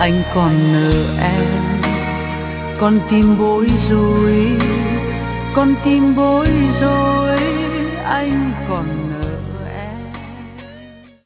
anh còn nợ em. Con tim bối rối, con tim bối rối, anh còn nợ